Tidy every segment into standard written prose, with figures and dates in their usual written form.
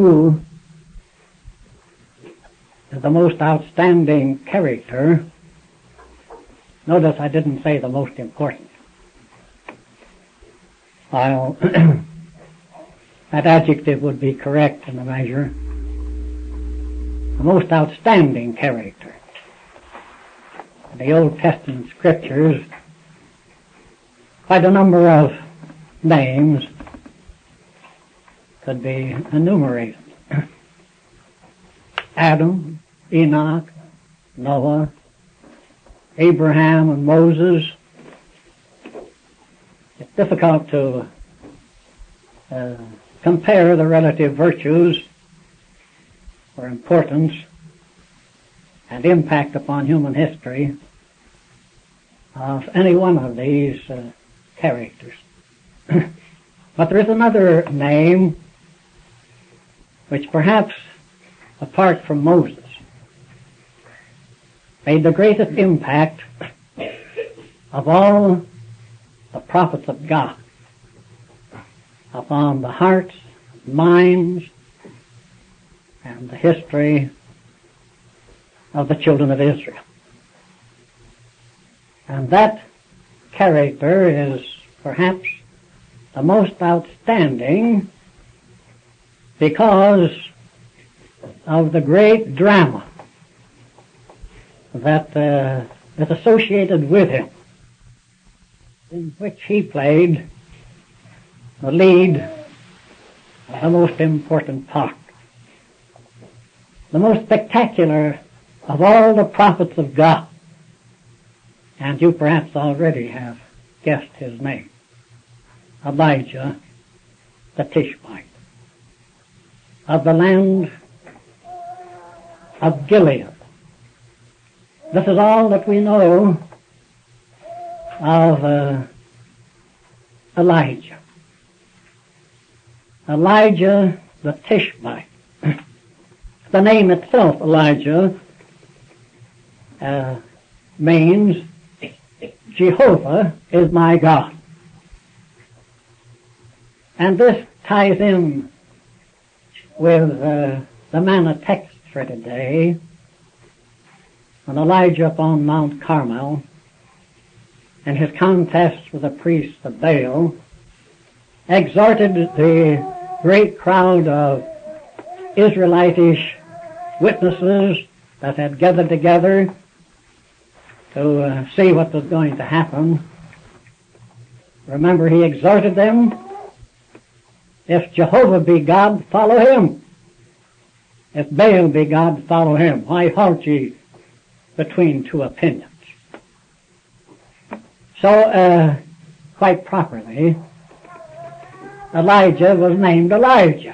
who is the most outstanding character. Notice I didn't say the most important. While that adjective would be correct in a measure. The most outstanding character. In the Old Testament scriptures, quite a number of names could be enumerated. Adam, Enoch, Noah, Abraham and Moses. It's difficult to compare the relative virtues or importance and impact upon human history of any one of these characters. But there is another name which perhaps, apart from Moses, made the greatest impact of all the prophets of God upon the hearts, minds, and the history of the children of Israel. And that character is perhaps the most outstanding because of the great drama that is associated with him, in which he played the lead, the most important part. The most spectacular of all the prophets of God, and you perhaps already have guessed his name, Elijah the Tishbite, of the land of Gilead. This is all that we know of Elijah. Elijah the Tishbite. The name itself, Elijah, means Jehovah is my God. And this ties in with the manna text for today, when Elijah upon Mount Carmel, in his contest with the priests of Baal, exhorted the great crowd of Israelitish witnesses that had gathered together to see what was going to happen. Remember, he exhorted them, if Jehovah be God, follow him. If Baal be God, follow him. Why halt ye between two opinions? So, quite properly, Elijah was named Elijah,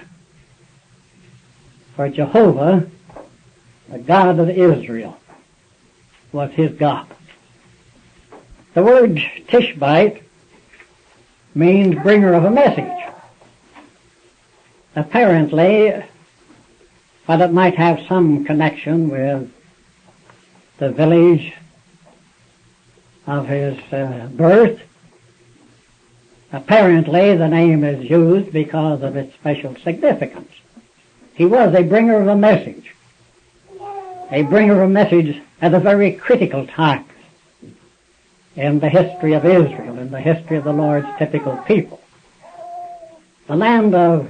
for Jehovah, the God of Israel, was his God. The word Tishbite means bringer of a message. Apparently, while it might have some connection with the village of his birth, apparently the name is used because of its special significance. He was a bringer of a message at a very critical time in the history of Israel, in the history of the Lord's typical people. The land of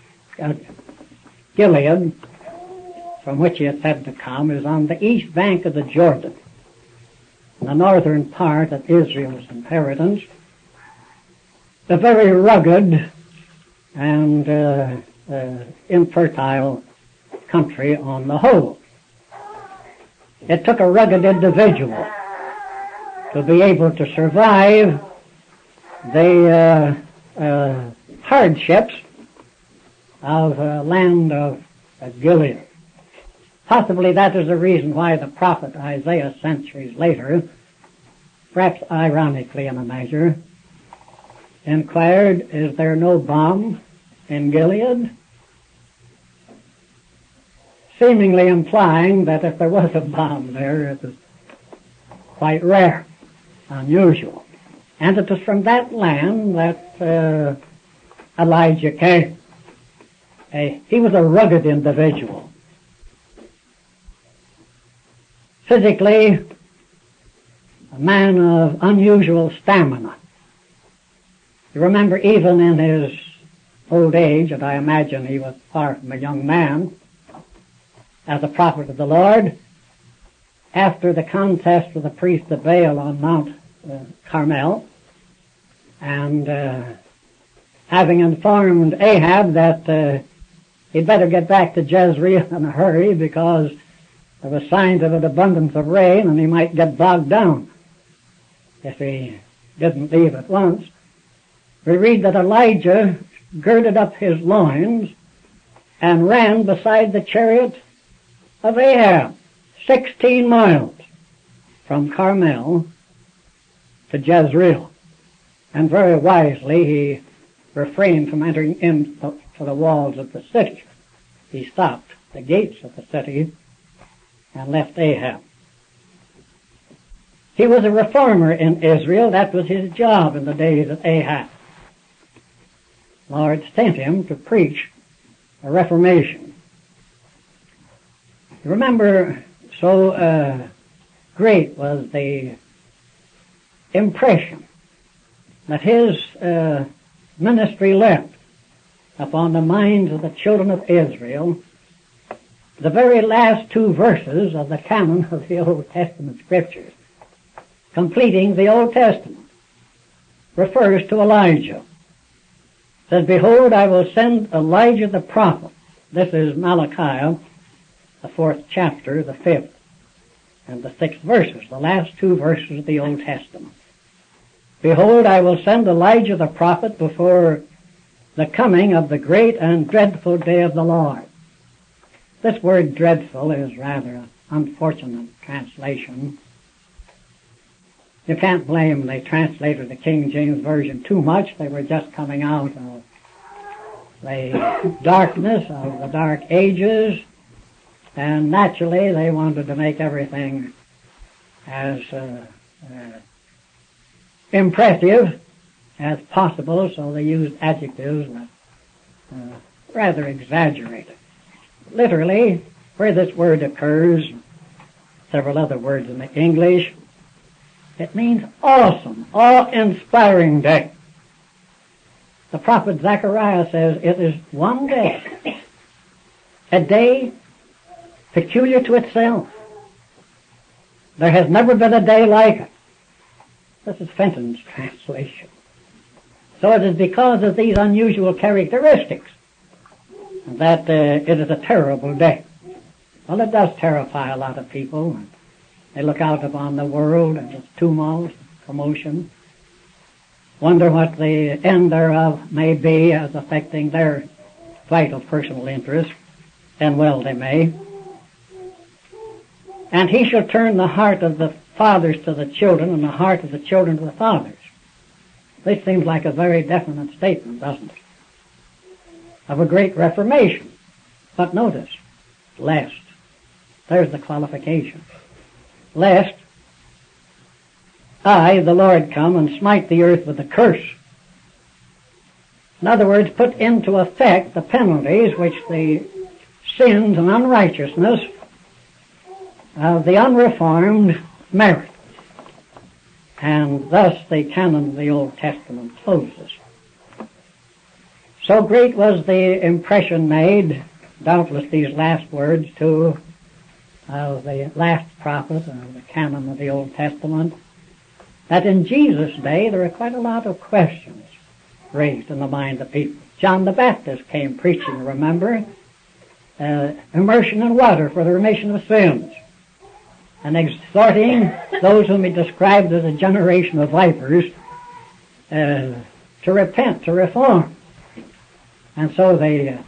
Gilead, from which he is said to come, is on the east bank of the Jordan, the northern part of Israel's inheritance, a very rugged and infertile country on the whole. It took a rugged individual to be able to survive the hardships of land of Gilead. Possibly that is the reason why the prophet Isaiah, centuries later, perhaps ironically in a measure, inquired, is there no balm in Gilead? Seemingly implying that if there was a balm there, it was quite rare, unusual. And it was from that land that Elijah came. He was a rugged individual. Physically, a man of unusual stamina. You remember even in his old age, and I imagine he was far from a young man, as a prophet of the Lord, after the contest with the priest of Baal on Mount Carmel, and having informed Ahab that he'd better get back to Jezreel in a hurry because there were signs of an abundance of rain and he might get bogged down if he didn't leave at once. We read that Elijah girded up his loins and ran beside the chariot of Ahab, 16 miles from Carmel to Jezreel. And very wisely he refrained from entering into the walls of the city. He stopped the gates of the city and left Ahab. He was a reformer in Israel. That was his job in the days of Ahab. Lord sent him to preach a reformation. Remember, so great was the impression that his ministry left upon the minds of the children of Israel. The very last two verses of the canon of the Old Testament Scriptures, completing the Old Testament, refers to Elijah. It says, "Behold, I will send Elijah the prophet." This is Malachi, the 4th chapter, the 5th and the 6th verses, the last two verses of the Old Testament. "Behold, I will send Elijah the prophet before the coming of the great and dreadful day of the Lord." This word dreadful is rather an unfortunate translation. You can't blame the translator of the King James Version too much. They were just coming out of the darkness of the dark ages, and naturally they wanted to make everything as impressive as possible, so they used adjectives that rather exaggerated. Literally, where this word occurs, several other words in the English, it means awesome, awe-inspiring day. The prophet Zechariah says it is one day, a day peculiar to itself. There has never been a day like it. This is Fenton's translation. So it is because of these unusual characteristics that it is a terrible day. Well, it does terrify a lot of people. They look out upon the world and its tumult, commotion, wonder what the end thereof may be as affecting their vital personal interests, and well they may. "And he shall turn the heart of the fathers to the children, and the heart of the children to the fathers." This seems like a very definite statement, doesn't it? Of a great reformation. But notice, lest. There's the qualification. "Lest I, the Lord, come and smite the earth with a curse." In other words, put into effect the penalties which the sins and unrighteousness of the unreformed merit. And thus the canon of the Old Testament closes. So great was the impression made, doubtless these last words too, of the last prophet of the canon of the Old Testament, that in Jesus' day there were quite a lot of questions raised in the mind of people. John the Baptist came preaching, remember, immersion in water for the remission of sins, and exhorting those whom he described as a generation of vipers to repent, to reform. And so the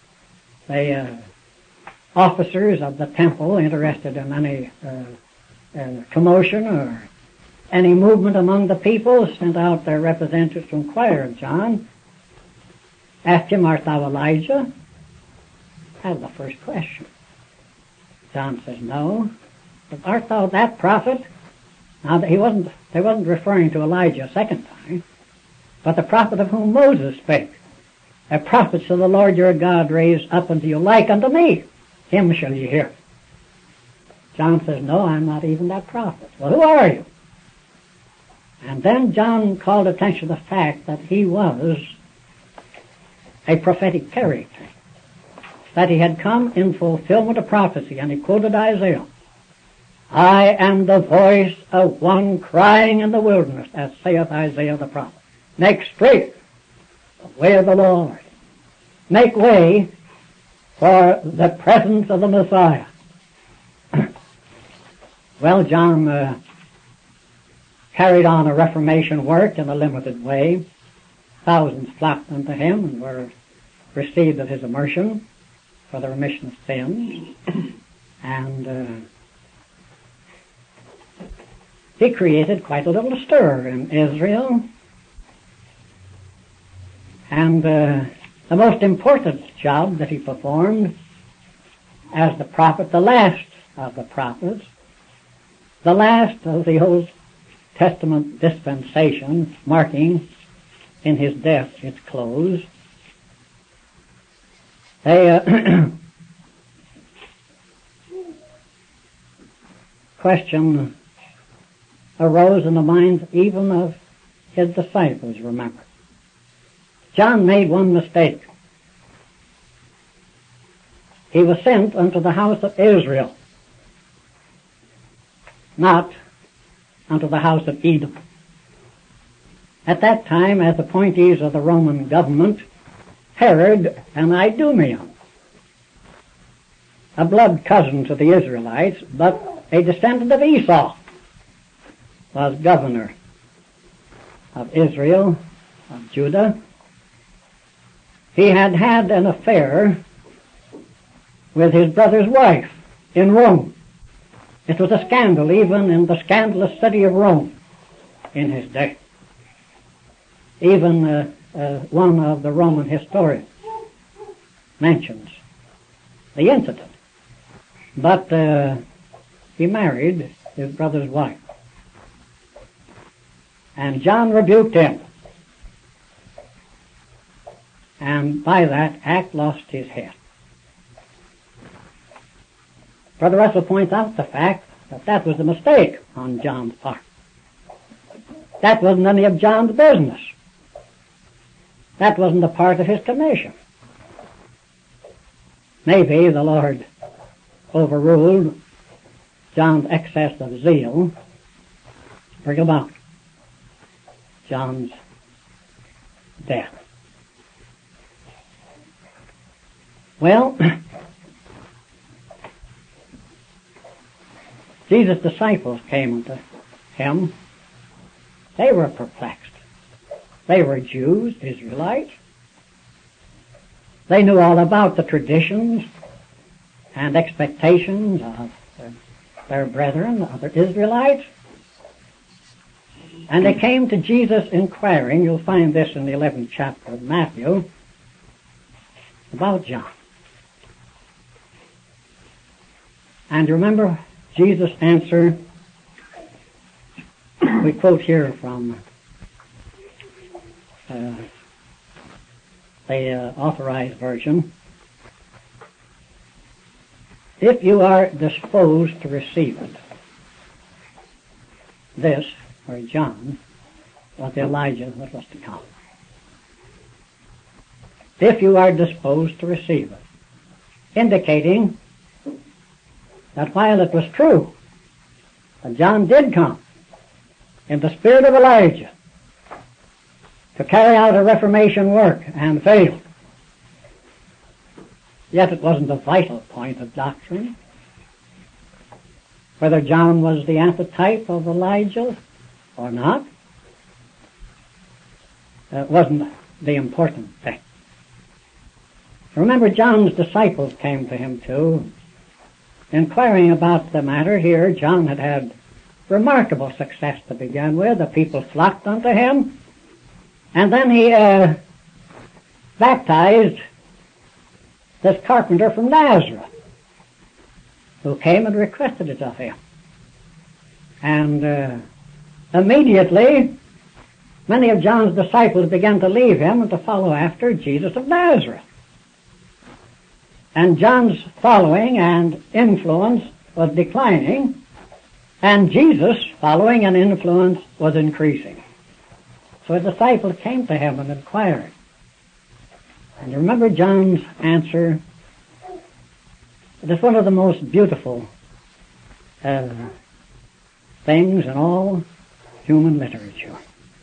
officers of the temple, interested in any commotion or any movement among the people, sent out their representatives to inquire of John, asked him, "Art thou Elijah?" That was the first question. John says, "No." But "Art thou that prophet?" Now they wasn't referring to Elijah a second time, but the prophet of whom Moses spake. a prophet shall the Lord your God raise up unto you like unto me. Him shall ye hear. John says, no, I'm not even that prophet. Well, who are you? And then John called attention to the fact that he was a prophetic character, that he had come in fulfillment of prophecy, and he quoted Isaiah. I am the voice of one crying in the wilderness, as saith Isaiah the prophet. Make straight the way of the Lord. Make way for the presence of the Messiah. Well, John carried on a Reformation work in a limited way. Thousands flocked unto him and were received at his immersion for the remission of sins. And he created quite a little stir in Israel. And the most important job that he performed as the prophet, the last of the prophets, the last of the Old Testament dispensation, marking in his death its close. Question arose in the minds even of his disciples, remember. John made one mistake. He was sent unto the house of Israel, not unto the house of Edom. At that time, as appointees of the Roman government, Herod and Idumean, a blood cousin to the Israelites, but a descendant of Esau, was governor of Israel, of Judah. He had had an affair with his brother's wife in Rome. It was a scandal even in the scandalous city of Rome in his day. Even one of the Roman historians mentions the incident. But he married his brother's wife. And John rebuked him. And by that act lost his head. Brother Russell points out the fact that that was a mistake on John's part. That wasn't any of John's business. That wasn't a part of his commission. Maybe the Lord overruled John's excess of zeal to bring about John's death. Well, Jesus' disciples came unto him. They were perplexed. They were Jews, Israelites. They knew all about the traditions and expectations of their brethren, the other Israelites. And they came to Jesus inquiring, you'll find this in the 11th chapter of Matthew, about John. And remember Jesus' answer, we quote here from the Authorized Version. If you are disposed to receive it, this, or John, was Elijah that was to come. If you are disposed to receive it, indicating that while it was true that John did come in the spirit of Elijah to carry out a Reformation work and failed, yet it wasn't a vital point of doctrine. Whether John was the antitype of Elijah or not, wasn't the important thing. Remember, John's disciples came to him too, inquiring about the matter. Here, John had had remarkable success to begin with. The people flocked unto him. And then he baptized this carpenter from Nazareth, who came and requested it of him. And immediately many of John's disciples began to leave him and to follow after Jesus of Nazareth. And John's following and influence was declining, and Jesus' following and influence was increasing. So the disciples came to him and inquired. And you remember John's answer? It is one of the most beautiful things in all human literature.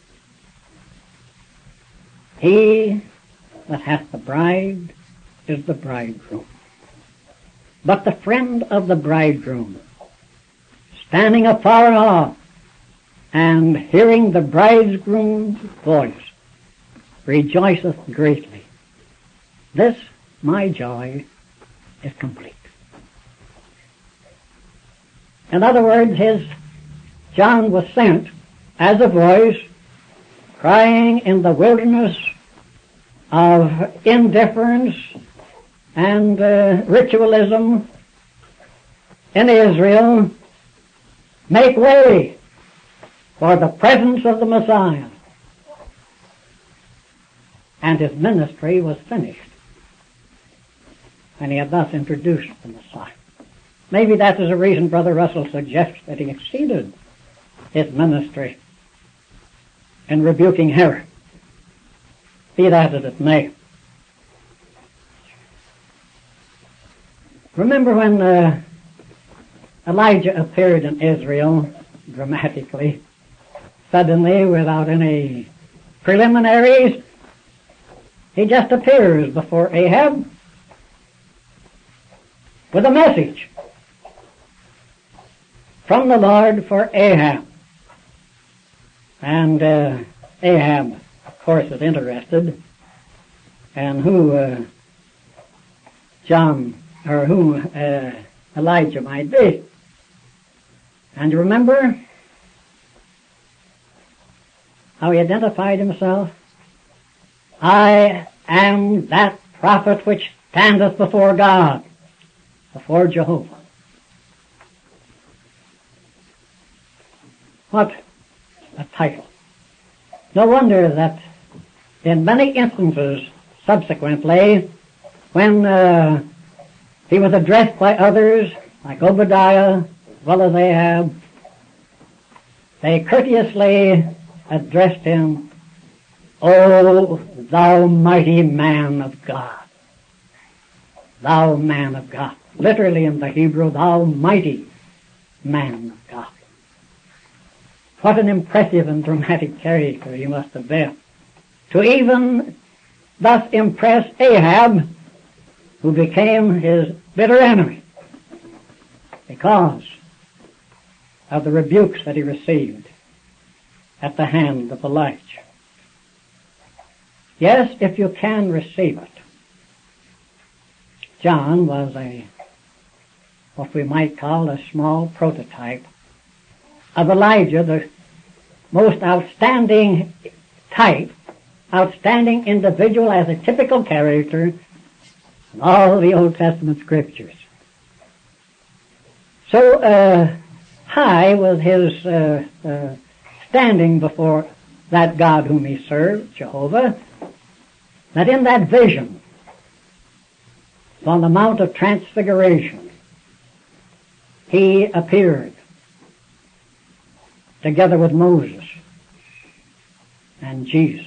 He that hath the bride is the bridegroom. But the friend of the bridegroom, standing afar off, and hearing the bridegroom's voice, rejoiceth greatly. This, my joy, is complete. In other words, John was sent as a voice crying in the wilderness of indifference and ritualism in Israel, make way for the presence of the Messiah. And his ministry was finished when he had thus introduced the Messiah. Maybe that is a reason Brother Russell suggests that he exceeded his ministry in rebuking Herod. Be that as it may. Remember when Elijah appeared in Israel dramatically, suddenly, without any preliminaries, he just appears before Ahab with a message from the Lord for Ahab. And Ahab, of course, is interested in who Elijah might be. And you remember how he identified himself? I am that prophet which standeth before God, before Jehovah. What a title. No wonder that in many instances subsequently, when he was addressed by others, like Obadiah, as well as Ahab, they courteously addressed him, O thou mighty man of God. Thou man of God. Literally in the Hebrew, thou mighty man of God. What an impressive and dramatic character he must have been, to even thus impress Ahab, who became his bitter enemy because of the rebukes that he received at the hand of Elijah. Yes, if you can receive it. John was what we might call a small prototype of Elijah, the most outstanding type, outstanding individual as a typical character in all the Old Testament scriptures. So high was his standing before that God whom he served, Jehovah, that in that vision on the Mount of Transfiguration he appeared together with Moses and Jesus,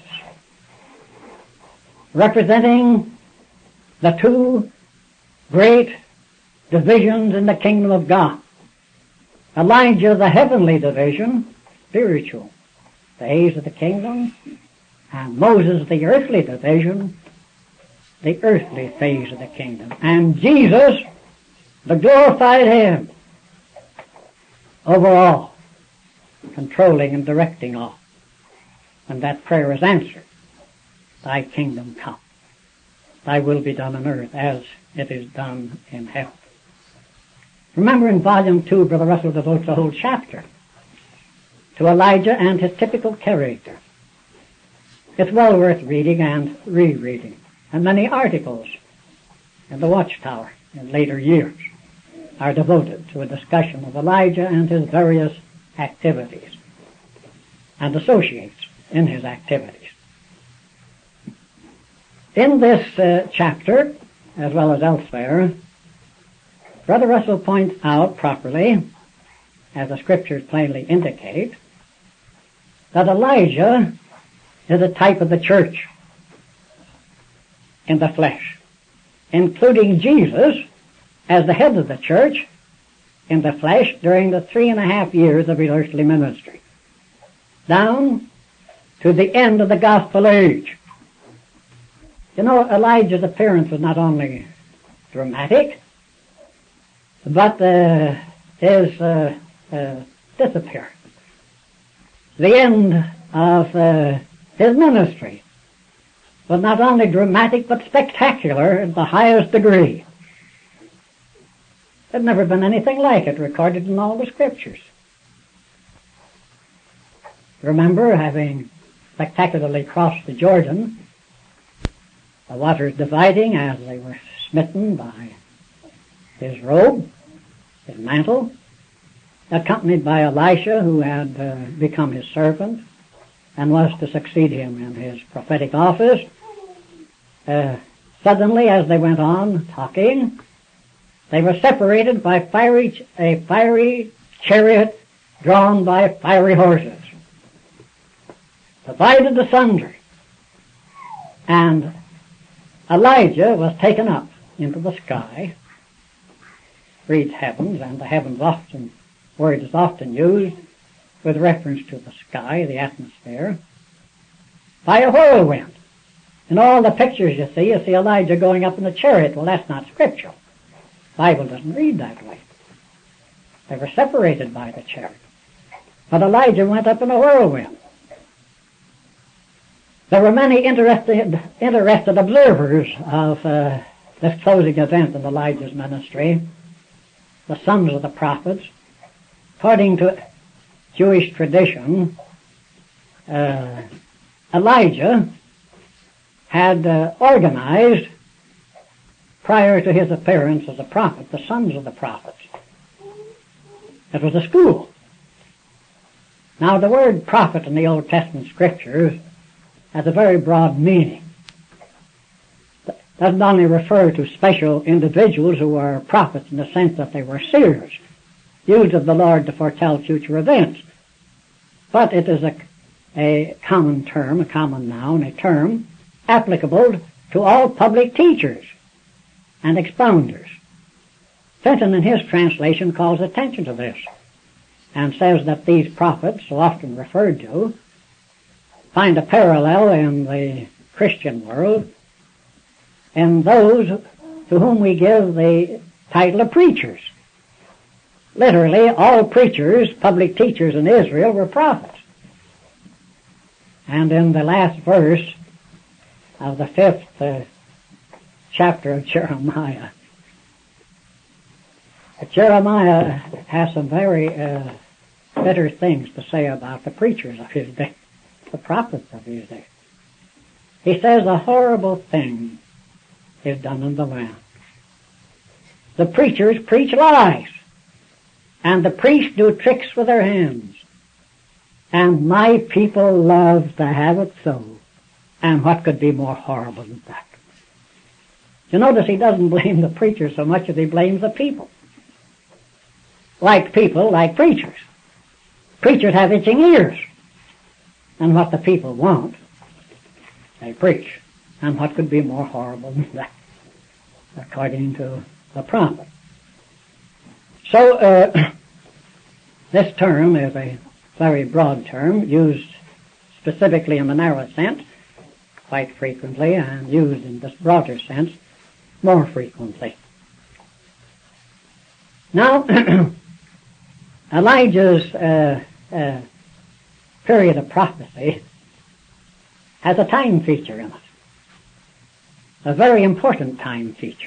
representing the two great divisions in the kingdom of God. Elijah, the heavenly division, spiritual phase of the kingdom, and Moses, the earthly division, the earthly phase of the kingdom. And Jesus, the glorified head over all, controlling and directing all. And that prayer is answered. Thy kingdom come. Thy will be done on earth as it is done in heaven. Remember in volume 2, Brother Russell devotes a whole chapter to Elijah and his typical character. It's well worth reading and rereading. And many articles in the Watchtower in later years are devoted to a discussion of Elijah and his various activities and associates in his activities. In this chapter, as well as elsewhere, Brother Russell points out properly, as the scriptures plainly indicate, that Elijah is a type of the church in the flesh, including Jesus as the head of the church in the flesh during the 3.5 years of his earthly ministry, down to the end of the gospel age. You know, Elijah's appearance was not only dramatic, but his disappearance, the end of his ministry, was not only dramatic but spectacular in the highest degree. There'd never been anything like it recorded in all the scriptures. Remember, having spectacularly crossed the Jordan, the waters dividing as they were smitten by his robe, his mantle, accompanied by Elisha, who had become his servant and was to succeed him in his prophetic office. Suddenly, as they went on talking, they were separated by a fiery chariot drawn by fiery horses, divided asunder, and Elijah was taken up into the sky. Reads heavens, and the heavens word is often used with reference to the sky, the atmosphere, by a whirlwind. In all the pictures you see Elijah going up in the chariot. Well, that's not scriptural. The Bible doesn't read that way. They were separated by the chariot. But Elijah went up in a whirlwind. There were many interested observers of this closing event in Elijah's ministry, the sons of the prophets. According to Jewish tradition, Elijah had organized, prior to his appearance as a prophet, the sons of the prophets. It was a school. Now, the word prophet in the Old Testament scriptures has a very broad meaning. It doesn't only refer to special individuals who are prophets in the sense that they were seers, used of the Lord to foretell future events, but it is a common term, a common noun, a term applicable to all public teachers and expounders. Fenton, in his translation, calls attention to this and says that these prophets, so often referred to, find a parallel in the Christian world in those to whom we give the title of preachers. Literally, all preachers, public teachers in Israel were prophets. And in the last verse of the 5th chapter of Jeremiah, Jeremiah has some very bitter things to say about the preachers of his day, the prophets of his day. He says a horrible thing is done in the land. The preachers preach lies, and the priests do tricks with their hands. And my people love to have it so. And what could be more horrible than that? You notice he doesn't blame the preachers so much as he blames the people. Like people, like preachers. Preachers have itching ears. And what the people want, they preach. And what could be more horrible than that? According to the prophet. So, this term is a very broad term, used specifically in the narrow sense quite frequently, and used in this broader sense more frequently. Now, Elijah's period of prophecy has a time feature in it, a very important time feature.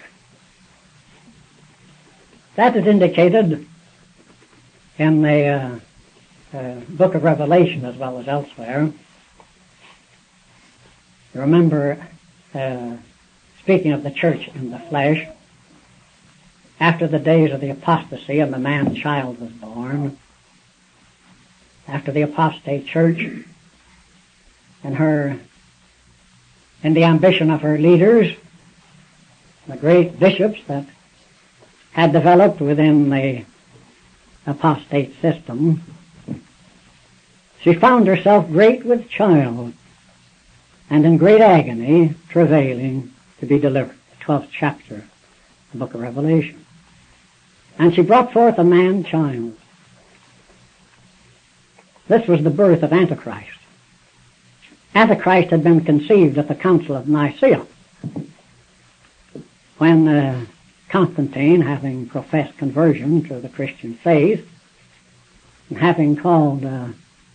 That is indicated in the book of Revelation as well as elsewhere. Remember, speaking of the church in the flesh, after the days of the apostasy and the man-child was born, after the apostate church in the ambition of her leaders, the great bishops that had developed within the apostate system, she found herself great with child and in great agony, travailing to be delivered. The 12th chapter of the book of Revelation. And she brought forth a man-child. This was the birth of Antichrist. Antichrist had been conceived at the Council of Nicaea, when Constantine, having professed conversion to the Christian faith, and having called a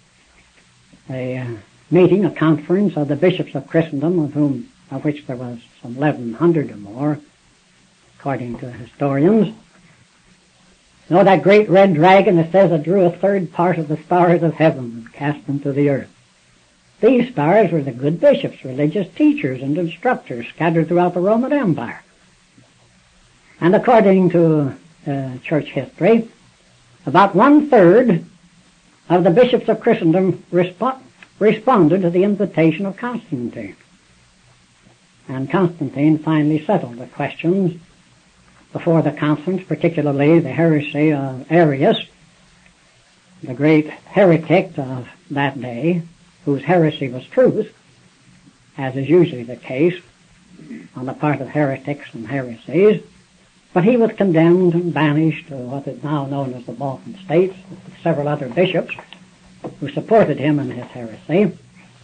meeting, a conference of the bishops of Christendom, of which there was some 1,100 or more, according to historians. You know that great red dragon, it says, it drew a third part of the stars of heaven and cast them to the earth. These stars were the good bishops, religious teachers and instructors scattered throughout the Roman Empire. And according to church history, about 1/3 of the bishops of Christendom responded to the invitation of Constantine. And Constantine finally settled the questions before the conference, particularly the heresy of Arius, the great heretic of that day, whose heresy was truth, as is usually the case on the part of heretics and heresies. But he was condemned and banished to what is now known as the Balkan States, with several other bishops who supported him in his heresy.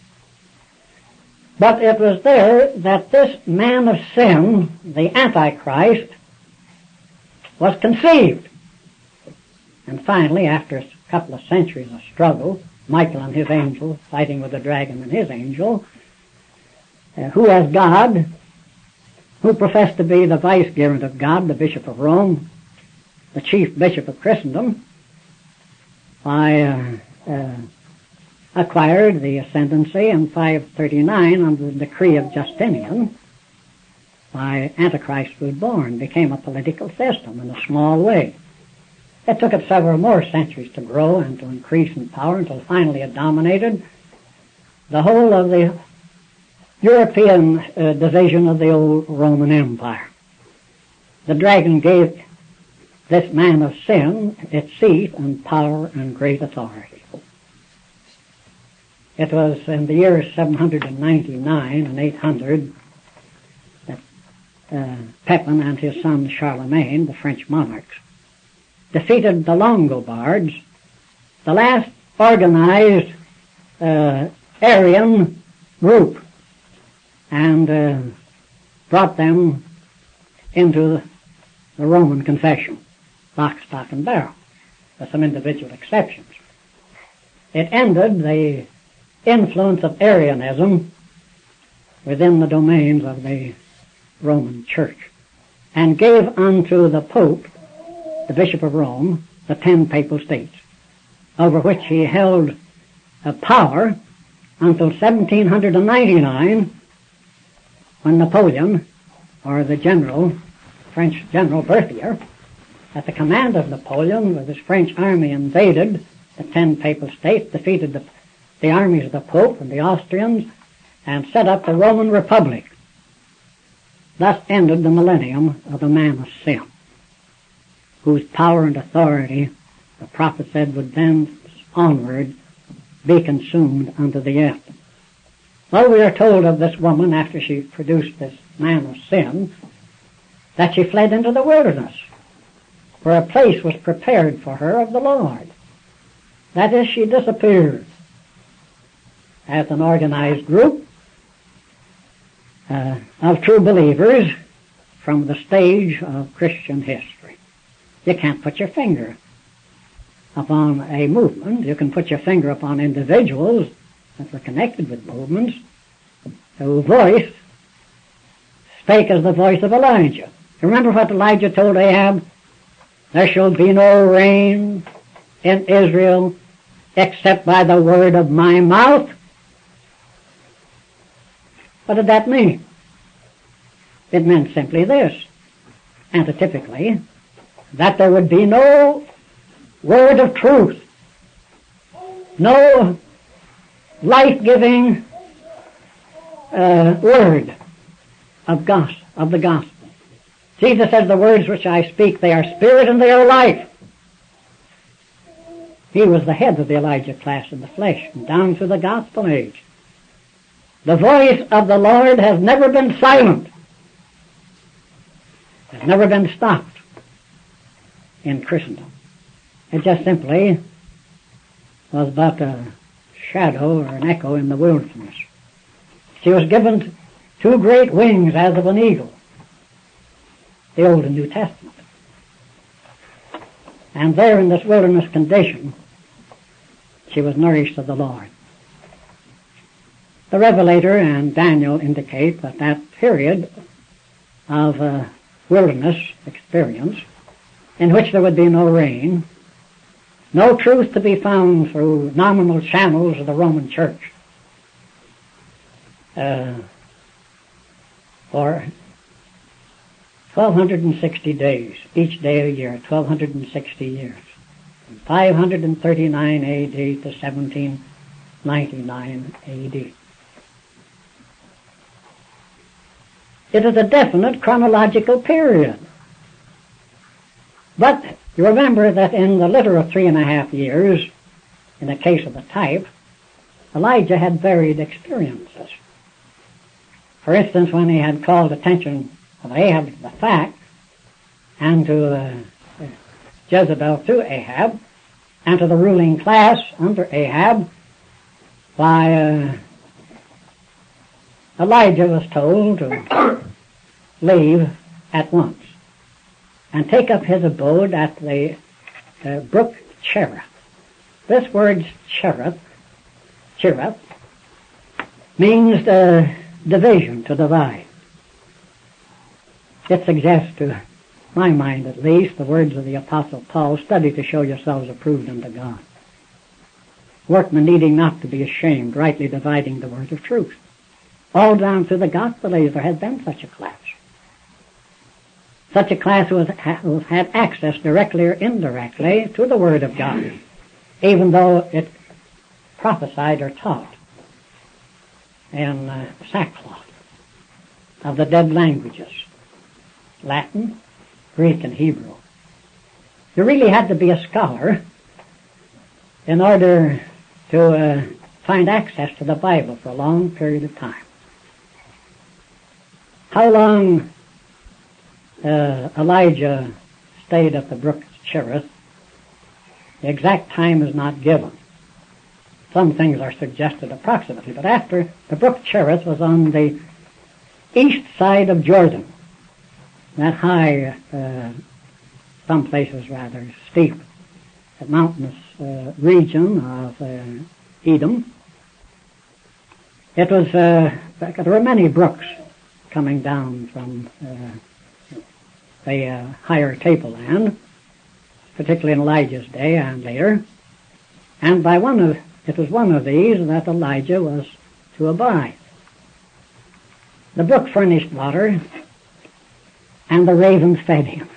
But it was there that this man of sin, the Antichrist, was conceived. And finally, after a couple of centuries of struggle, Michael and his angel fighting with the dragon and his angel, who as God, who professed to be the vicegerent of God, the Bishop of Rome, the chief bishop of Christendom, acquired the ascendancy in 539 under the decree of Justinian. By Antichrist was born, became a political system in a small way. It took it several more centuries to grow and to increase in power until finally it dominated the whole of the European division of the old Roman Empire. The dragon gave this man of sin its seat and power and great authority. It was in the years 799 and 800 that Pepin and his son Charlemagne, the French monarchs, defeated the Longobards, the last organized Arian group, and brought them into the Roman confession, lock, stock, and barrel, with some individual exceptions. It ended the influence of Arianism within the domains of the Roman Church, and gave unto the Pope, the Bishop of Rome, the 10 papal states, over which he held a power until 1799, when Napoleon, or the French general Berthier, at the command of Napoleon, with his French army, invaded the 10 papal states, defeated the armies of the Pope and the Austrians, and set up the Roman Republic. Thus ended the millennium of the man of sin, whose power and authority the prophet said would then onward be consumed unto the end. Well, we are told of this woman, after she produced this man of sin, that she fled into the wilderness, where a place was prepared for her of the Lord. That is, she disappeared as an organized group of true believers from the stage of Christian history. You can't put your finger upon a movement. You can put your finger upon individuals that were connected with movements whose voice spake as the voice of Elijah. Remember what Elijah told Ahab? There shall be no rain in Israel except by the word of my mouth. What did that mean? It meant simply this, antitypically, that there would be no word of truth, no life-giving word of the gospel. Jesus says, the words which I speak, they are spirit and they are life. He was the head of the Elijah class in the flesh, and down through the gospel age. The voice of the Lord has never been silent, has never been stopped in Christendom. It just simply was but a shadow or an echo in the wilderness. She was given two great wings as of an eagle, the Old and New Testament. And there in this wilderness condition, she was nourished of the Lord. The Revelator and Daniel indicate that that period of wilderness experience, in which there would be no rain, no truth to be found through nominal channels of the Roman Church, for 1260 days, each day a year, 1260 years, from 539 AD to 1799 AD. It is a definite chronological period. But you remember that in the literal 3.5 years, in the case of the type, Elijah had varied experiences. For instance, when he had called attention of Ahab to the fact, and to Jezebel through Ahab, and to the ruling class under Ahab, why Elijah was told to leave at once and take up his abode at the brook Cherith. This word Cherith means division, to divide. It suggests, to my mind at least, the words of the Apostle Paul, study to show yourselves approved unto God, workmen needing not to be ashamed, rightly dividing the word of truth. All down through the gospel age there has been such a class. Such a class who had access directly or indirectly to the Word of God, even though it prophesied or taught in sackcloth of the dead languages, Latin, Greek, and Hebrew. You really had to be a scholar in order to find access to the Bible for a long period of time. How long Elijah stayed at the brook Cherith, the exact time is not given. Some things are suggested approximately, but after the brook Cherith was on the east side of Jordan, that high, some places rather steep, mountainous region of Edom. It was, there were many brooks coming down from the higher tableland, particularly in Elijah's day and later. And it was one of these that Elijah was to abide. The brook furnished water, and the ravens fed him.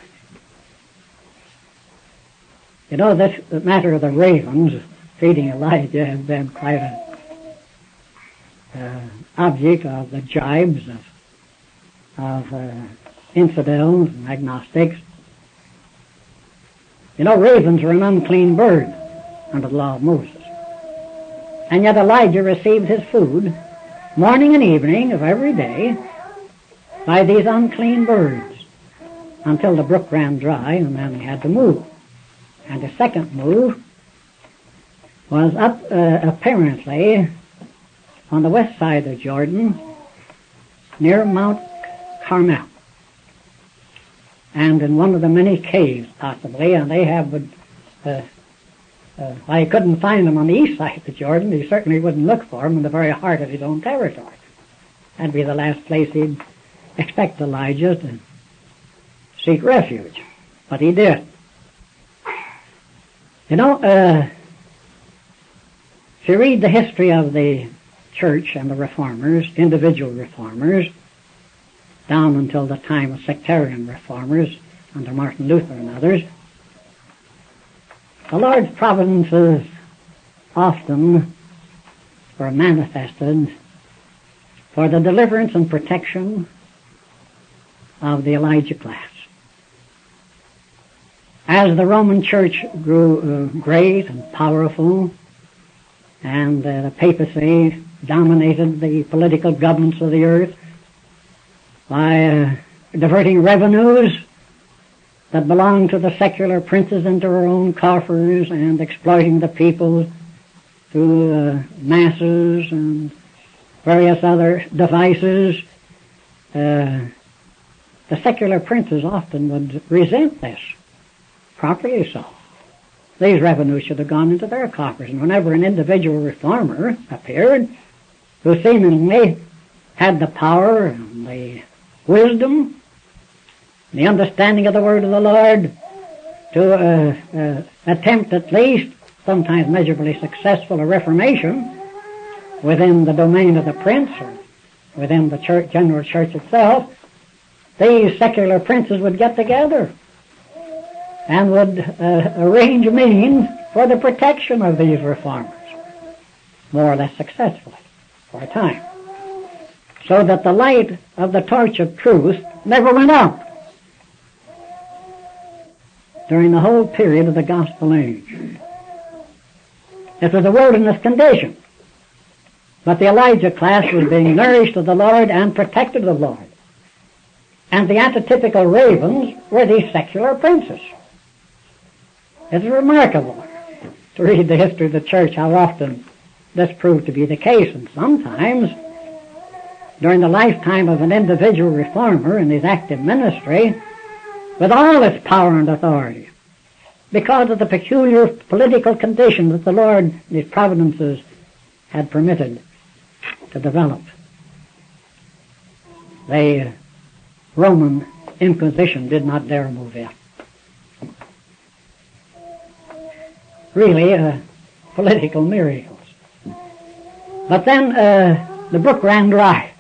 You know, the matter of the ravens feeding Elijah has been quite an object of the jibes of infidels and agnostics. You know, ravens are an unclean bird under the law of Moses. And yet Elijah received his food morning and evening of every day by these unclean birds until the brook ran dry, and then he had to move. And the second move was up apparently on the west side of Jordan near Mount Carmel, and in one of the many caves possibly, and they have I couldn't find them on the east side of the Jordan. He certainly wouldn't look for them in the very heart of his own territory. That'd be the last place he'd expect Elijah to seek refuge, but he did. You know, if you read the history of the church and the reformers, individual reformers, down until the time of sectarian reformers under Martin Luther and others, the Lord's providences often were manifested for the deliverance and protection of the Elijah class. As the Roman Church grew great and powerful, and the papacy dominated the political governments of the earth by diverting revenues that belonged to the secular princes into their own coffers and exploiting the people through masses and various other devices, the secular princes often would resent this, properly so. These revenues should have gone into their coffers, and whenever an individual reformer appeared, who seemingly had the power and the wisdom, the understanding of the word of the Lord, to attempt at least, sometimes measurably successful, a reformation within the domain of the prince or within the church, general church itself, these secular princes would get together and would arrange means for the protection of these reformers, more or less successfully, for a time, so that the light of the torch of truth never went out during the whole period of the gospel age. It was a wilderness condition, but the Elijah class was being nourished of the Lord and protected of the Lord. And the antitypical ravens were these secular princes. It's remarkable to read the history of the church how often this proved to be the case, and sometimes during the lifetime of an individual reformer in his active ministry, with all its power and authority, because of the peculiar political condition that the Lord in His providences had permitted to develop. The Roman Inquisition did not dare move in. Really, political miracles. But then the brook ran dry,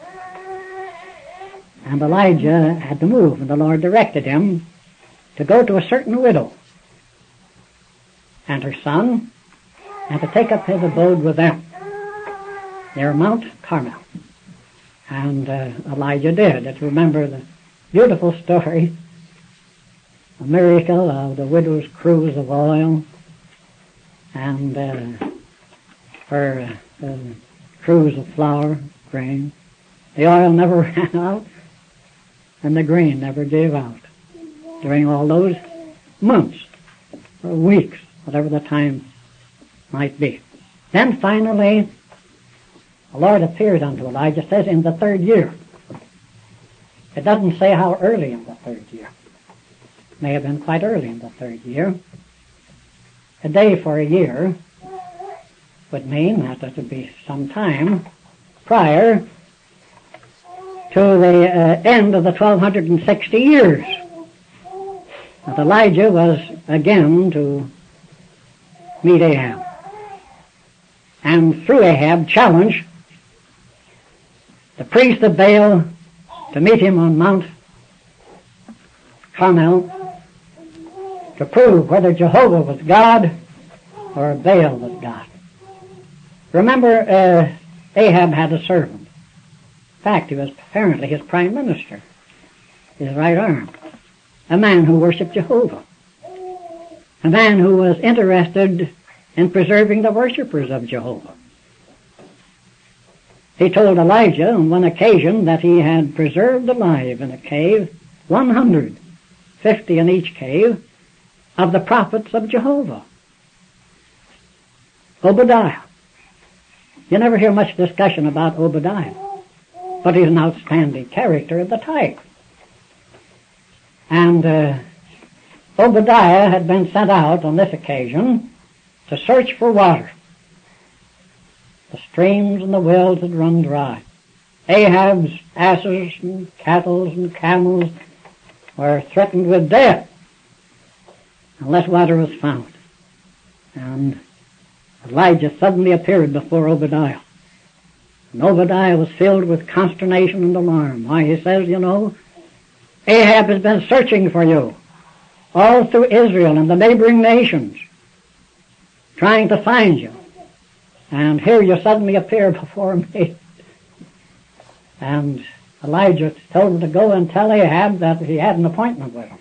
and Elijah had to move, and the Lord directed him to go to a certain widow and her son, and to take up his abode with them near Mount Carmel. And Elijah did. Let's remember the beautiful story, a miracle of the widow's cruse of oil, and her cruse of flour, grain. The oil never ran out, and the grain never gave out during all those months or weeks, whatever the time might be. Then finally, the Lord appeared unto Elijah, says, in the 3rd year. It doesn't say how early in the 3rd year. It may have been quite early in the 3rd year. A day for a year would mean that it would be some time prior to the end of the 1260 years. That Elijah was again to meet Ahab, and through Ahab challenge the priest of Baal to meet him on Mount Carmel to prove whether Jehovah was God or Baal was God. Remember, Ahab had a servant. In fact, he was apparently his prime minister, his right arm, a man who worshipped Jehovah, a man who was interested in preserving the worshippers of Jehovah. He told Elijah on one occasion that he had preserved alive in a cave 150 in each cave of the prophets of Jehovah. Obadiah. You never hear much discussion about Obadiah, but he's an outstanding character of the type. And Obadiah had been sent out on this occasion to search for water. The streams and the wells had run dry. Ahab's asses and cattle and camels were threatened with death unless water was found. And Elijah suddenly appeared before Obadiah. And Obadiah was filled with consternation and alarm. Why, he says, you know, Ahab has been searching for you all through Israel and the neighboring nations, trying to find you. And here you suddenly appear before me. And Elijah told him to go and tell Ahab that he had an appointment with him.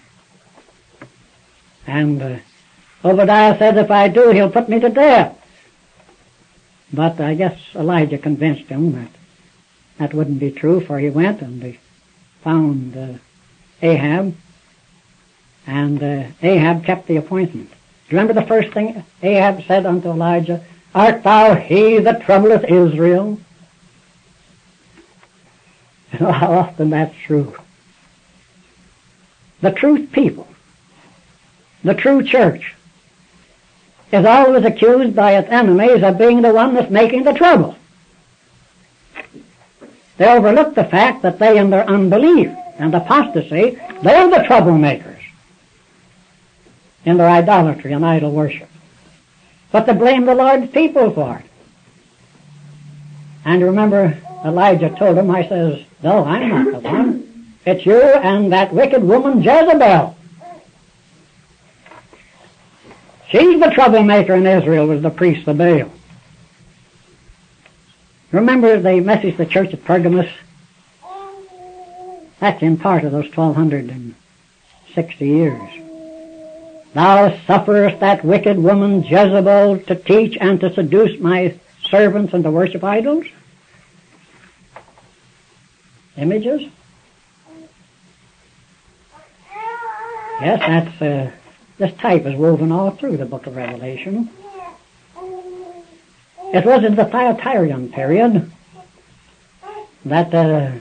And Obadiah said, if I do, he'll put me to death. But I guess Elijah convinced him that that wouldn't be true, for he went and he found Ahab, and Ahab kept the appointment. Do you remember the first thing Ahab said unto Elijah? Art thou he that troubleth Israel? You know how often that's true. The truth people, the true church, is always accused by its enemies of being the one that's making the trouble. They overlook the fact that they, in their unbelief and apostasy, they're the troublemakers in their idolatry and idol worship. But they blame the Lord's people for it. And remember, Elijah told him, I says, no, I'm not the one. It's you and that wicked woman Jezebel. She's the troublemaker in Israel, was the priest of Baal. Remember the message to the church at Pergamos? That's in part of those 1260 years. Thou sufferest that wicked woman Jezebel to teach and to seduce my servants and to worship idols? Images? Yes, that's, this type is woven all through the book of Revelation. It was in the Thyatirian period that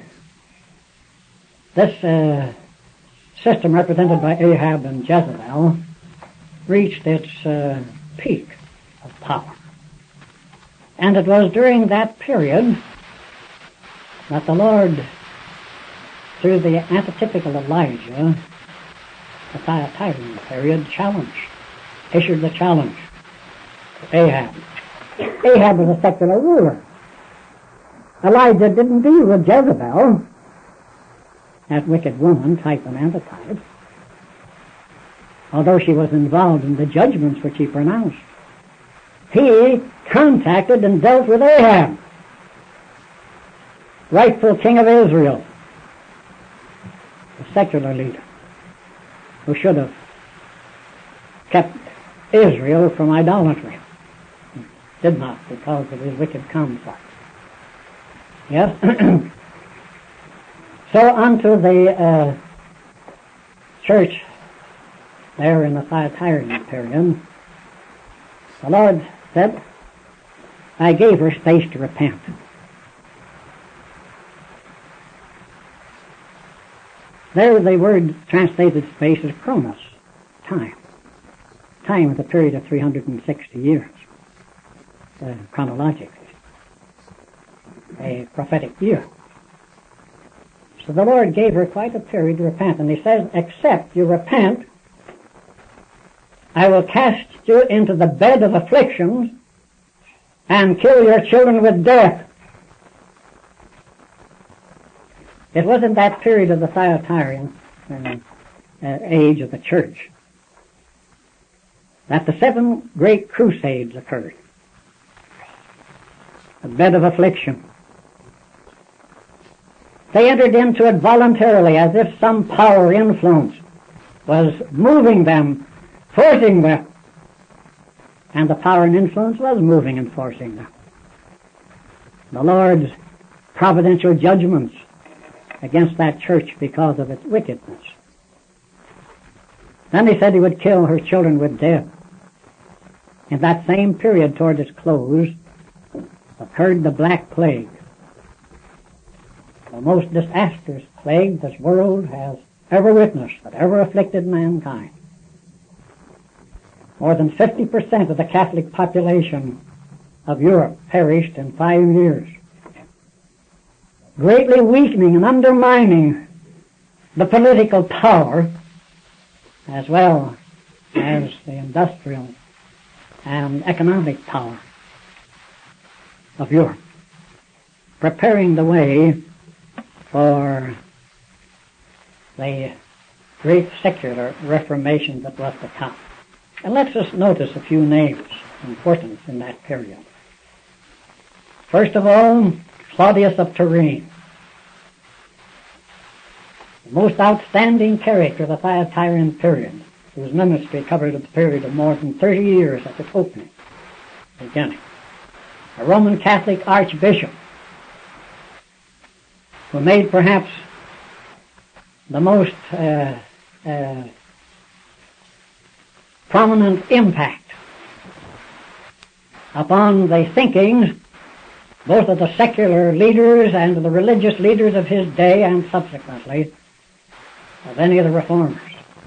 this system represented by Ahab and Jezebel reached its peak of power. And it was during that period that the Lord, through the antitypical Elijah, the Thyatirian period, issued the challenge to Ahab. Ahab was a secular ruler. Elijah didn't deal with Jezebel, that wicked woman, type and antitype, although she was involved in the judgments which he pronounced. He contacted and dealt with Ahab, rightful king of Israel, a secular leader who should have kept Israel from idolatry. Did not, because of his wicked conduct. Yes? So unto the church there in the Thyatirian period, the Lord said, I gave her space to repent. There the word translated space is chronos, time. Time is a period of 360 years, chronologically, a prophetic year. So the Lord gave her quite a period to repent, and he says, except you repent, I will cast you into the bed of afflictions and kill your children with death. It was in that period of the Thyatirian age of the church that the 7 great crusades occurred. A bed of affliction. They entered into it voluntarily, as if some power or influence was moving them, forcing them. And the power and influence was moving and forcing them. The Lord's providential judgments against that church because of its wickedness. Then he said he would kill her children with death. In that same period toward its close occurred the Black Plague, the most disastrous plague this world has ever witnessed, that ever afflicted mankind. More than 50% of the Catholic population of Europe perished in 5 years, greatly weakening and undermining the political power as well as the industrial and economic power of Europe, preparing the way for the great secular reformation that was to come. And let's just notice a few names important in that period. First of all, Claudius of Turin, The most outstanding character of the Thyatiran period, whose ministry covered a period of more than 30 years at its beginning. A Roman Catholic archbishop who made perhaps the most prominent impact upon the thinkings both of the secular leaders and of the religious leaders of his day and subsequently of any of the reformers.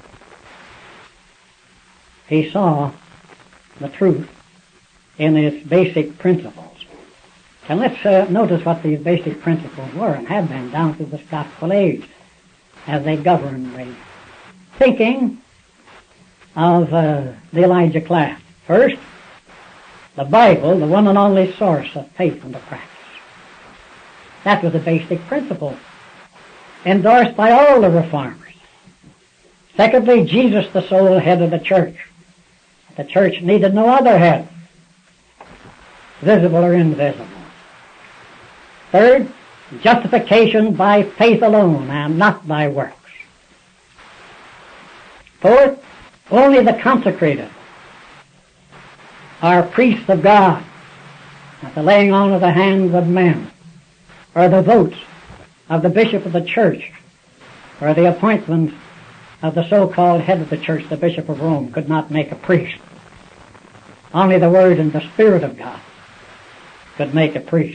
He saw the truth in its basic principles. And let's notice what these basic principles were and have been down through this gospel age as they govern the thinking of the Elijah class. First, the Bible, the one and only source of faith and of practice. That was a basic principle endorsed by all the reformers. Secondly, Jesus, the sole head of the church. The church needed no other head, visible or invisible. Third, justification by faith alone and not by works. Fourth, only the consecrated are priests of God, not the laying on of the hands of men, or the votes of the bishop of the church, or the appointment of the so-called head of the church, the Bishop of Rome, could not make a priest. Only the Word and the Spirit of God could make a priest.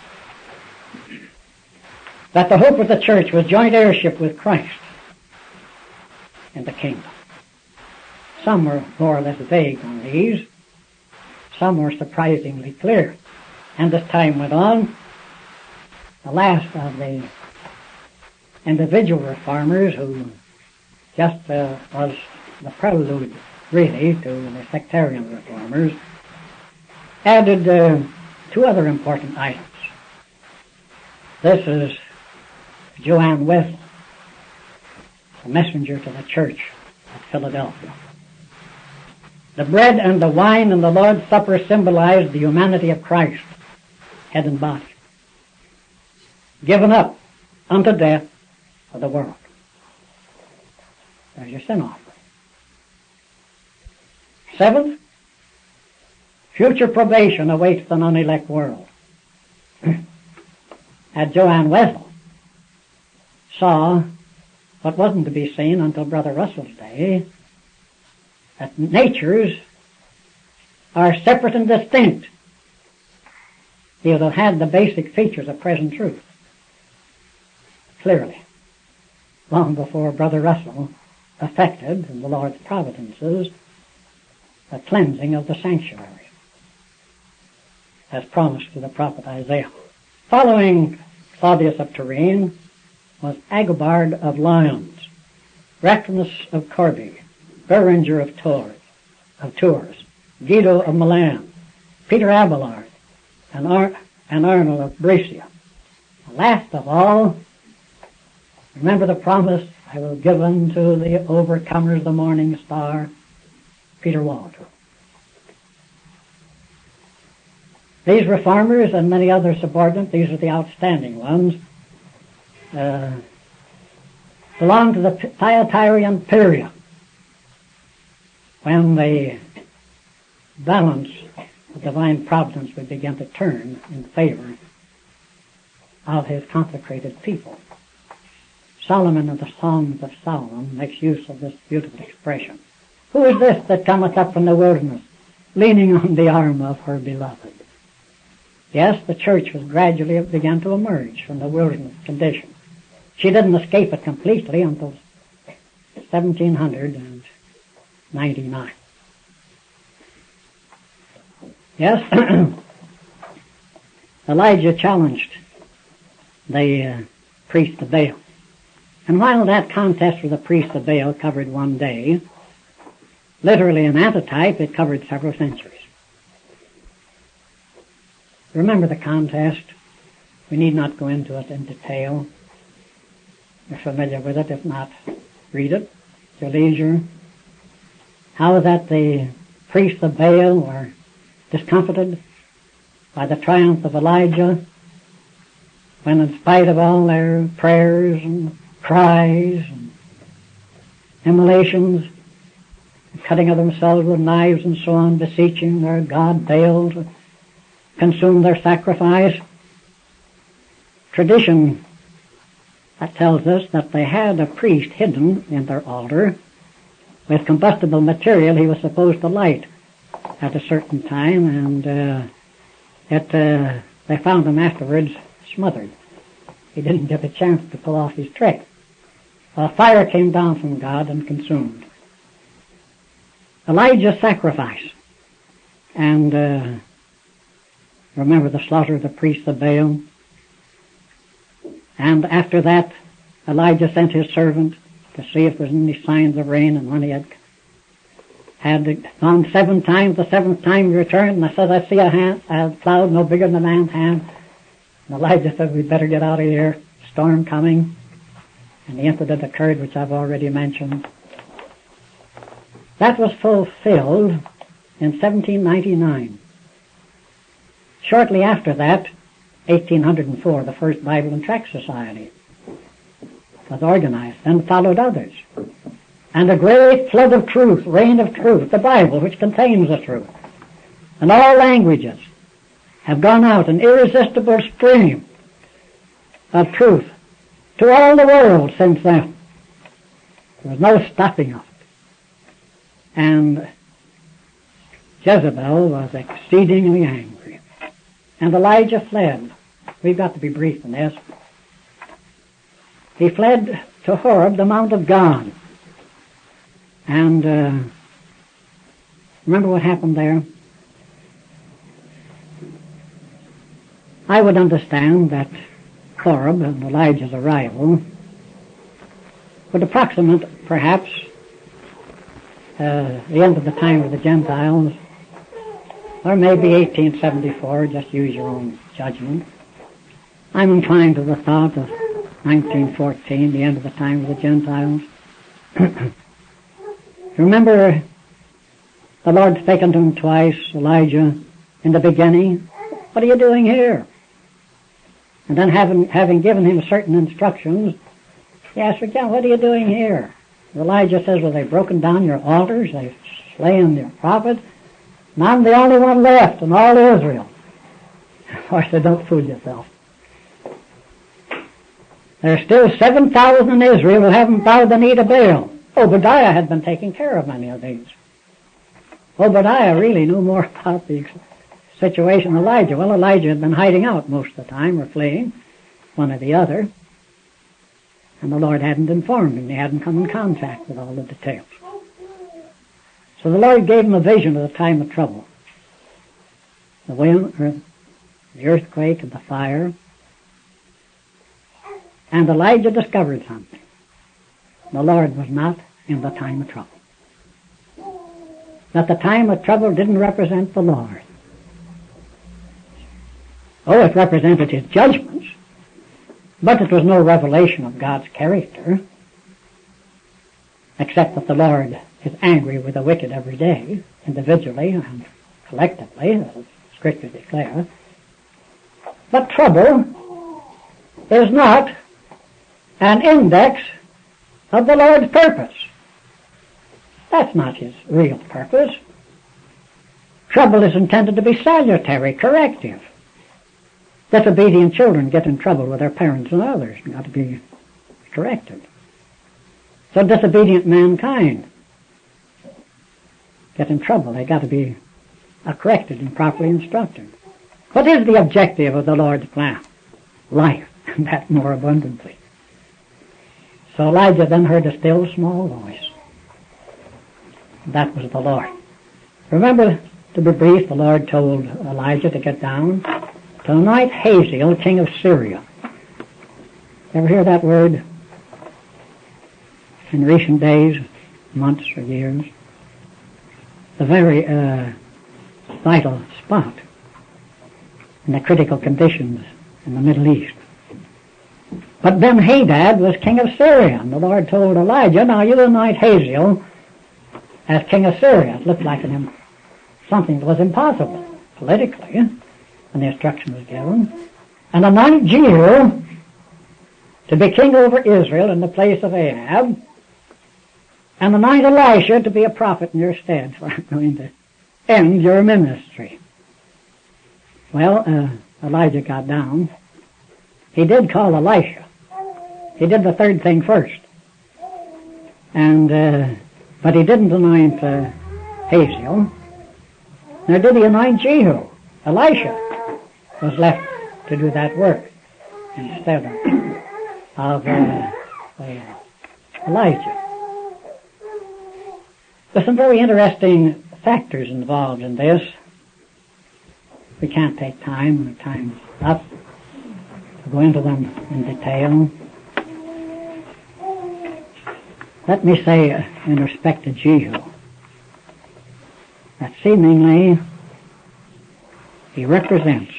That the hope of the church was joint heirship with Christ in the kingdom. Some were more or less vague on these. Some were surprisingly clear. And as time went on, the last of the individual reformers who just was the prelude, really, to the sectarian reformers, added two other important items. This is Joanne Wesley, the messenger to the church at Philadelphia. The bread and the wine and the Lord's Supper symbolized the humanity of Christ, head and body, given up unto death for the world. There's your sin offering. Seventh, future probation awaits the non-elect world. And Joanne Wesley saw what wasn't to be seen until Brother Russell's day, that natures are separate and distinct. They would have had the basic features of present truth clearly, long before Brother Russell effected, in the Lord's providences, the cleansing of the sanctuary, as promised to the prophet Isaiah. Following Claudius of Turin was Agobard of Lyons, Rectinus of Corbie, Berenger of Tours, Guido of Milan, Peter Abelard, and Arnold of Brescia. Last of all, remember the promise I will give unto the overcomers the morning star, Peter Walter. These reformers and many other subordinates, these are the outstanding ones, belong to the Thyatirian period, when the balance of divine providence would begin to turn in favor of his consecrated people. Solomon of the Songs of Solomon makes use of this beautiful expression. Who is this that cometh up from the wilderness, leaning on the arm of her beloved? Yes, the church was gradually began to emerge from the wilderness condition. She didn't escape it completely until 1799. Yes, Elijah challenged the priest of Baal. And while that contest for the priest of Baal covered one day, literally an antitype, it covered several centuries. Remember the contest. We need not go into it in detail. You're familiar with it. If not, read it at your leisure. How that the priests of Baal were discomfited by the triumph of Elijah, when in spite of all their prayers and cries and immolations, cutting of themselves with knives and so on, beseeching their god Baal to consume their sacrifice. Tradition that tells us that they had a priest hidden in their altar with combustible material he was supposed to light at a certain time, and they found him afterwards smothered. He didn't get a chance to pull off his trick. Fire came down from God and consumed Elijah's sacrifice. And remember the slaughter of the priests of Baal. And after that, Elijah sent his servant to see if there was any signs of rain, and when he had gone 7 times, the 7th time he returned, and I said, I see a cloud no bigger than a man's hand. And Elijah said, we'd better get out of here, storm coming. And the incident occurred, which I've already mentioned. That was fulfilled in 1799. Shortly after that, 1804, the first Bible and Tract Society was organized, and followed others. And a great flood of truth, rain of truth, the Bible, which contains the truth, and all languages have gone out, an irresistible stream of truth to all the world since then. There was no stopping of it. And Jezebel was exceedingly angry. And Elijah fled. We've got to be brief in this. He fled to Horeb, the Mount of God. And remember what happened there? I would understand that Horeb and Elijah's arrival would approximate, perhaps, the end of the time of the Gentiles, or maybe 1874, just use your own judgment. I'm inclined to the thought of 1914, the end of the time of the Gentiles. Remember, the Lord spake unto him twice, Elijah, in the beginning, what are you doing here? And then having given him certain instructions, he asked again, what are you doing here? Elijah says, well, they've broken down your altars, they've slain your prophets, and I'm the only one left in all Israel. Of course, don't fool yourself. There's still 7,000 in Israel who haven't bowed the knee to Baal. Obadiah had been taking care of many of these. Obadiah really knew more about the situation than Elijah. Well, Elijah had been hiding out most of the time, or fleeing, one or the other. And the Lord hadn't informed him. He hadn't come in contact with all the details. So the Lord gave him a vision of the time of trouble. The wind, or the earthquake, and the fire. And Elijah discovered something. The Lord was not in the time of trouble. That the time of trouble didn't represent the Lord. Oh, it represented his judgments, but it was no revelation of God's character, except that the Lord is angry with the wicked every day, individually and collectively, as Scripture declares. But trouble is not an index of the Lord's purpose. That's not his real purpose. Trouble is intended to be salutary, corrective. Disobedient children get in trouble with their parents and others, and got to be corrected. So disobedient mankind get in trouble. They got to be corrected and properly instructed. What is the objective of the Lord's plan? Life, and that more abundantly. So Elijah then heard a still small voice. That was the Lord. Remember, to be brief, the Lord told Elijah to get down to anoint Hazael, king of Syria. Ever hear that word? In recent days, months or years, the very vital spot in the critical conditions in the Middle East. But Ben-Hadad was king of Syria, and the Lord told Elijah, now you anoint Hazael as king of Syria. It looked like something that was impossible politically, when the instruction was given. And anoint Jehu to be king over Israel in the place of Ahab, and anoint Elisha to be a prophet in your stead, for I'm going to end your ministry. Well, Elijah got down. He did call Elisha. He did the third thing first. But he didn't anoint Hazael, nor did he anoint Jehu. Elisha was left to do that work instead of Elijah. There's some very interesting factors involved in this. We can't take time, and the time's up, to go into them in detail. Let me say, in respect to Jehu, that seemingly he represents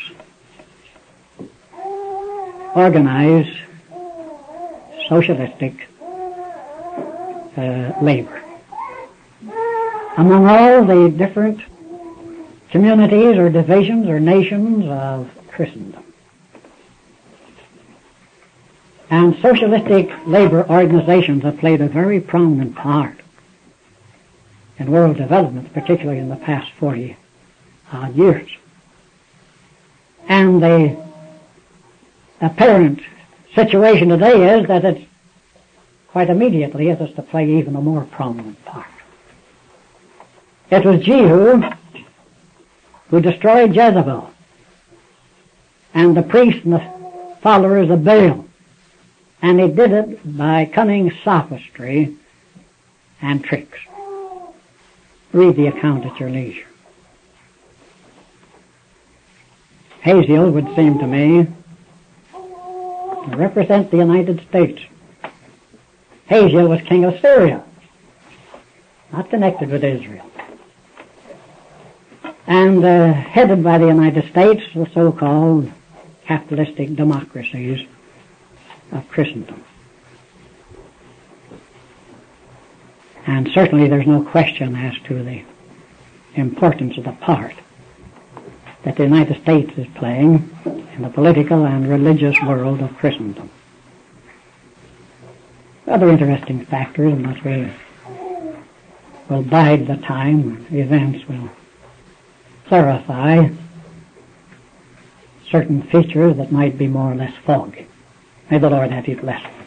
organized socialistic labor. Among all the different communities or divisions or nations of Christendom. And socialistic labor organizations have played a very prominent part in world development, particularly in the past 40 odd years. And the apparent situation today is that it quite immediately it is to play even a more prominent part. It was Jehu who destroyed Jezebel and the priests and the followers of Baal. And he did it by cunning sophistry and tricks. Read the account at your leisure. Hazael would seem to me to represent the United States. Hazael was king of Syria, not connected with Israel. And headed by the United States, the so-called capitalistic democracies of Christendom. And certainly there's no question as to the importance of the part that the United States is playing in the political and religious world of Christendom. Other interesting factors, unless we will bide the time, events will clarify certain features that might be more or less foggy. May the Lord have you blessed.